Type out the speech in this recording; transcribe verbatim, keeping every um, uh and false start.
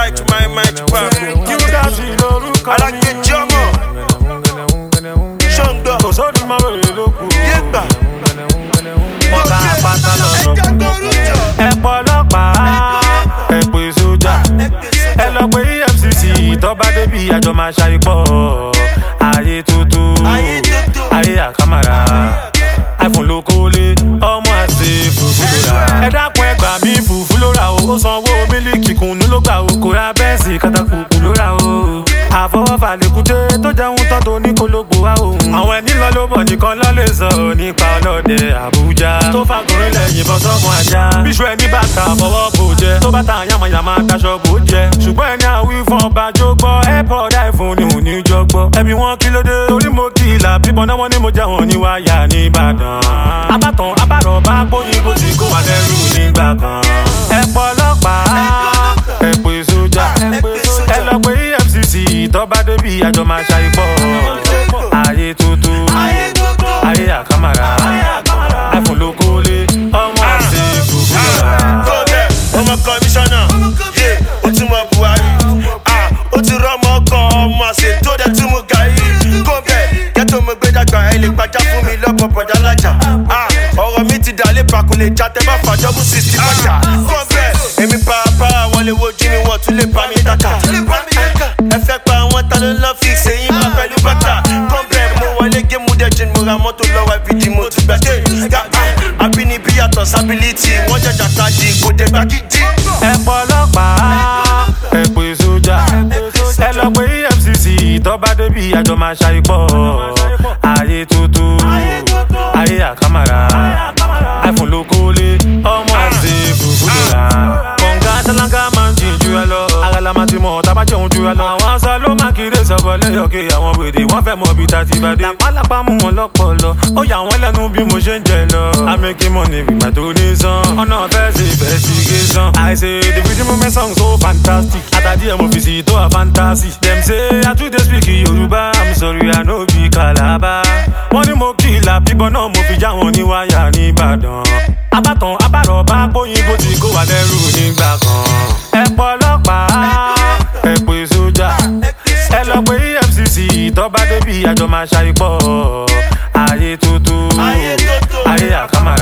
mic to my mic to pop. You got it, look. I like the drummer. Shondo. Cause all the man look. Yeba. Ọ̀gá pátá lọ́nà. Ẹ pọlọ́pàá, ẹ pè sójà. Ẹ lọ pé E F C C tó bá débi àjọ máa ṣàìpọ̀. Ayé tuntun, ayé àkàmàrà. iPhone ló kólé, ọmọ àti fùfú ló rà. Ẹ dákun ẹ gbà mí fùfú ló rà o. Ó sanwó mílíkì kùnú ló gbà o. Kò ra bẹ́ẹ̀sì kátàkùkù ló rà o. Àfọwọ́fà lèkúté tó jẹun tán tó ní kólógbò wá òun. Àwọn ẹni lọ ló bọ̀ nìkan lọ lè sọ nípa ọlọ́dẹ Àbújá. Tó fàgùnrin lẹ́yìn bọ́ sọ́mọ ajá. Bíṣu ẹni bàtà fọwọ́ bò jẹ. Tó bàtà yamayama daṣọ bò jẹ. Ṣùgbọ́n ẹni àwí fún ọba jó gbọ́. Airpod iPhone ni òní jọ gbọ́. Ẹbí wọn kí ló dé? Torí mo kí ìlà bíbọn náà wọ́n ní mo jẹ́ wọn ní wáyà ní Ìbàdàn. Abátan abárọ̀ bá gbóyin bó ti kó wà lẹ́rù nígbà kan. Ẹ pọlọ́pàá, ẹ pè sójà. Ẹ lọ pé E F C C tó bá débi àjọ máa ṣàìpọ̀. Ayé tuntun, ayé àkàmàrà. iPhone ló kólé, ọmọ àti fùfú ló rà. Ọmọ kọmíṣánná, yé, ó ti mọ Buhari. Ó ti rọ́mọ kan ọmọ àṣẹ tó dẹ̀ tún mú gàrí. Kó bẹ̀, kẹ́tọ́ mo gbé dàgbà ẹ lè gbajá fún mi lọ́pọ̀ bọ̀dá lájà. Ọ̀rọ̀ mi ti dà lé pakùn lè já tẹ́ bá fàjọ́ bú sixty bàjá. Kó bẹ̀, èmi pàápàá wọn lè wojú mi wọ́n tún lè bá mi dákà. Ẹ fẹ́ pa àwọn ta ló lọ́ fi ṣèyí máa pẹ̀lú bàtà. Kó bẹ̀, mo wọlé gémù dẹ́jìn mo ra mọ́tò lọ́wọ́ ìbídí mo tún gbà dé. Abínibí yàtọ̀ sábìlítì, wọ́n jẹjà káàdì kò dé gbà gidi. Ẹ pọlọ́pàá, ẹ pè sójà. Ẹ lọ pé E F C C tó bá débi àjọ máa ṣàìpọ̀. Ayé tuntun, ayé àkàmàrà. iPhone ló kólé, ọmọ àti fùfú ló rà. Kọ̀ǹgá sálángá máa ń jìn ju ẹ lọ. Àgàlà máa ti mọ̀ tábà jẹun ju ẹ lọ. Àwọn sọ ló máa kéré sọ̀bọ̀ lẹ́yọ̀kẹ́ àwọn wèrè. Wọ́n fẹ́ mọ ibi tá ti bá dé. Lápálápá mú wọn lọ́pọlọ. Ó yà wọ́n lẹ́nu bí mo ṣe ń jẹ lọ. I'm making money with my donation. Ọ̀nà fẹ́ ṣe investigation. I say the video movement song so fantastic. Àtàdí ẹ̀ mo fi sí tó a fantasy. Dem say I too dey speak Yorùbá. I'm sorry I no be Calabar. Wọ́n ní mo kìlà bíbọn náà mo fi já wọn ní wáyà ní Ìbàdàn. Abátan abárọ̀ bá gbóyin bó ti kó wà lẹ́rù nígbà kan. Ẹ pọlọ́pàá, ẹ pè sójà. Ẹ lọ pé E F C C tó bá débi àjọ máa ṣàìpọ̀. Ayé tuntun, ayé àkàmàrà.